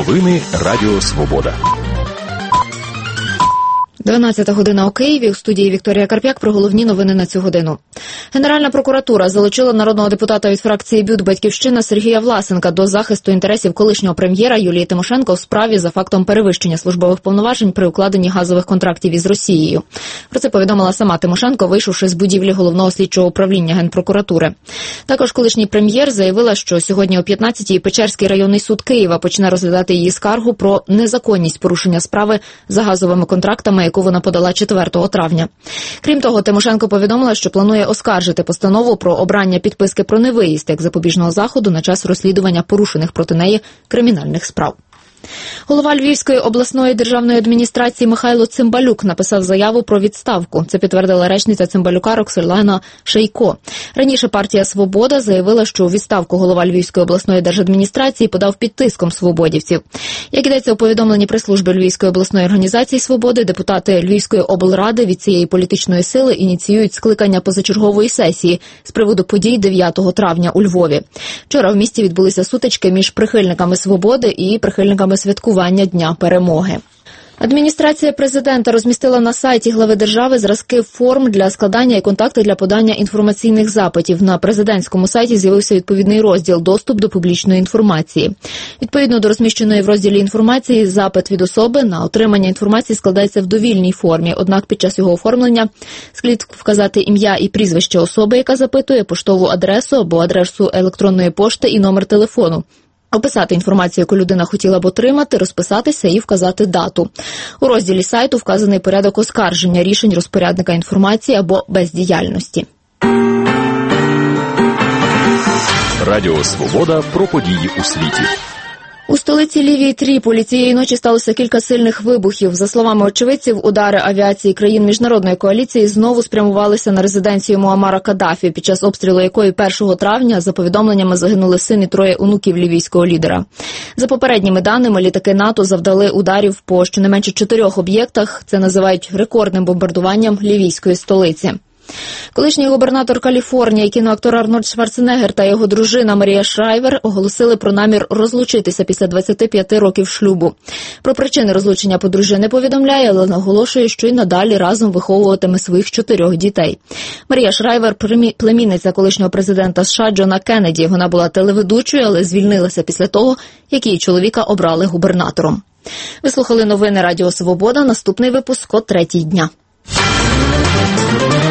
Новини Радіо Свобода. 12 година у Києві. У студії Вікторія Карп'як про головні новини на цю годину. Генеральна прокуратура залучила народного депутата від фракції БЮТ «Батьківщина» Сергія Власенка до захисту інтересів колишнього прем'єра Юлії Тимошенко в справі за фактом перевищення службових повноважень при укладенні газових контрактів із Росією. Про це повідомила сама Тимошенко, вийшовши з будівлі головного слідчого управління Генпрокуратури. Також колишній прем'єр заявила, що сьогодні о 15-й Печерський районний суд Києва почне розглядати її скаргу про незаконність порушення справи за газовими контрактами, яку вона подала 4 травня. Крім того, Тимошенко повідомила, що планує оскаржити постанову про обрання підписки про невиїзд як запобіжного заходу на час розслідування порушених проти неї кримінальних справ. Голова Львівської обласної державної адміністрації Михайло Цимбалюк написав заяву про відставку. Це підтвердила речниця Цимбалюка Роксолана Шейко. Раніше партія «Свобода» заявила, що у відставку голова Львівської обласної держадміністрації подав під тиском свободівців. Як йдеться у повідомленні прес-служби Львівської обласної організації «Свободи», депутати Львівської облради від цієї політичної сили ініціюють скликання позачергової сесії з приводу подій 9 травня у Львові. Вчора в місті відбулися сутички між прихильниками «Свободи» і прихильниками святкування Дня перемоги. Адміністрація президента розмістила на сайті глави держави зразки форм для складання і контакти для подання інформаційних запитів. На президентському сайті з'явився відповідний розділ «Доступ до публічної інформації». Відповідно до розміщеної в розділі інформації, запит від особи на отримання інформації складається в довільній формі. Однак під час його оформлення слід вказати ім'я і прізвище особи, яка запитує, поштову адресу або адресу електронної пошти і номер телефону. Описати інформацію, яку людина хотіла б отримати, розписатися і вказати дату. У розділі сайту вказаний порядок оскарження рішень розпорядника інформації або бездіяльності. Радіо Свобода про події у світі. У столиці Лівії Тріполі цієї ночі сталося кілька сильних вибухів. За словами очевидців, удари авіації країн міжнародної коаліції знову спрямувалися на резиденцію Муаммара Каддафі, під час обстрілу якої 1 травня, за повідомленнями, загинули син і 3 онуків лівійського лідера. За попередніми даними, літаки НАТО завдали ударів по щонайменше 4 об'єктах. Це називають рекордним бомбардуванням лівійської столиці. Колишній губернатор Каліфорнії, кіноактор Арнольд Шварценеггер та його дружина Марія Шрайвер оголосили про намір розлучитися після 25 років шлюбу. Про причини розлучення подружжя не повідомляє, але наголошує, що й надалі разом виховуватиме своїх 4 дітей. Марія Шрайвер – племінниця колишнього президента США Джона Кеннеді. Вона була телеведучою, але звільнилася після того, як її чоловіка обрали губернатором. Ви слухали новини Радіо Свобода. Наступний випуск о 3-й дня.